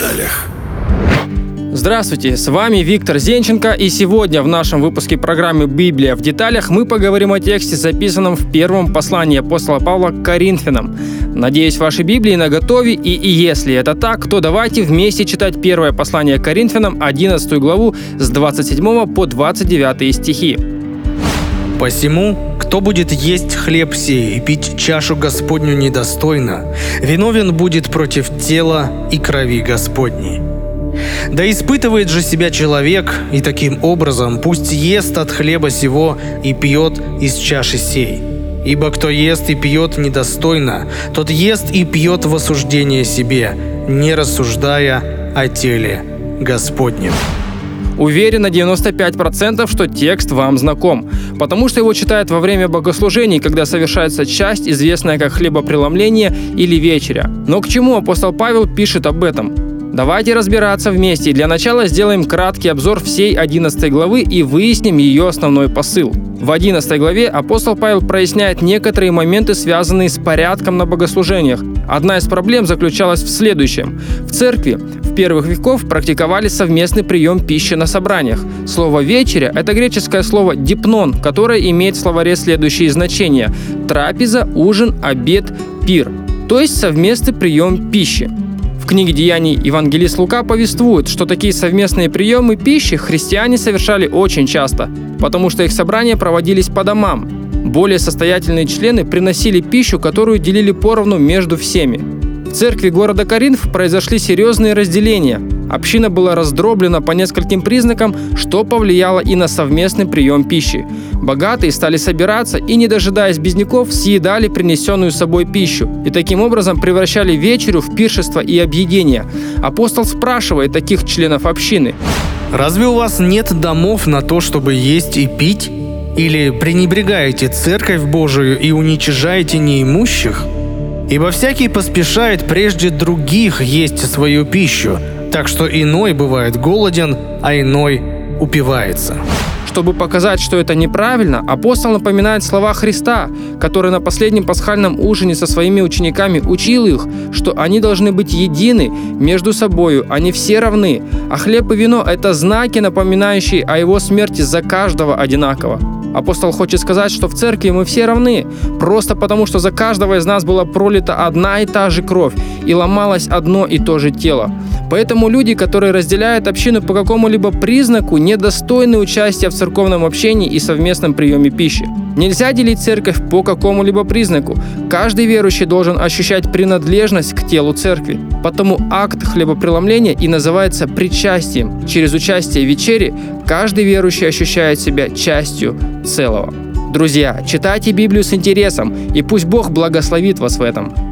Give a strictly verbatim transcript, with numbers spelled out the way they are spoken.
деталях. Здравствуйте, с вами Виктор Зенченко, и сегодня в нашем выпуске программы «Библия в деталях» мы поговорим о тексте, записанном в первом послании апостола Павла к Коринфянам. Надеюсь, ваши Библии наготове, и, и если это так, то давайте вместе читать первое послание к Коринфянам, одиннадцатую главу, с двадцать седьмого по двадцать девятый стихи. «Посему, кто будет есть хлеб сей и пить чашу Господню недостойно, виновен будет против тела и крови Господней. Да испытывает же себя человек, и таким образом пусть ест от хлеба сего и пьет из чаши сей. Ибо кто ест и пьет недостойно, тот ест и пьет в осуждение себе, не рассуждая о теле Господнем». Уверен на девяносто пять процентов, что текст вам знаком, потому что его читают во время богослужений, когда совершается часть, известная как хлебопреломление или вечеря. Но к чему апостол Павел пишет об этом? Давайте разбираться вместе, и для начала сделаем краткий обзор всей одиннадцатой главы и выясним ее основной посыл. В одиннадцатой главе апостол Павел проясняет некоторые моменты, связанные с порядком на богослужениях. Одна из проблем заключалась в следующем. В церкви в первых веков практиковали совместный прием пищи на собраниях. Слово «вечеря» — это греческое слово «дипнон», которое имеет в словаре следующие значения: трапеза, ужин, обед, пир, то есть совместный прием пищи. В книге «Деяний» евангелист Лука повествует, что такие совместные приемы пищи христиане совершали очень часто, потому что их собрания проводились по домам. Более состоятельные члены приносили пищу, которую делили поровну между всеми. В церкви города Коринф произошли серьезные разделения. Община была раздроблена по нескольким признакам, что повлияло и на совместный прием пищи. Богатые стали собираться и, не дожидаясь бедняков, съедали принесенную с собой пищу и таким образом превращали вечерю в пиршество и объедение. Апостол спрашивает таких членов общины: «Разве у вас нет домов на то, чтобы есть и пить? Или пренебрегаете церковь Божию и уничижаете неимущих? Ибо всякий поспешает прежде других есть свою пищу, так что иной бывает голоден, а иной упивается». Чтобы показать, что это неправильно, апостол напоминает слова Христа, который на последнем пасхальном ужине со своими учениками учил их, что они должны быть едины между собою, они все равны, а хлеб и вино – это знаки, напоминающие о его смерти за каждого одинаково. Апостол хочет сказать, что в церкви мы все равны, просто потому что за каждого из нас была пролита одна и та же кровь и ломалось одно и то же тело. Поэтому люди, которые разделяют общину по какому-либо признаку, недостойны участия в церковном общении и совместном приеме пищи. Нельзя делить церковь по какому-либо признаку. Каждый верующий должен ощущать принадлежность к телу церкви. Потому акт хлебопреломления и называется причастием. Через участие в вечере каждый верующий ощущает себя частью целого. Друзья, читайте Библию с интересом, и пусть Бог благословит вас в этом.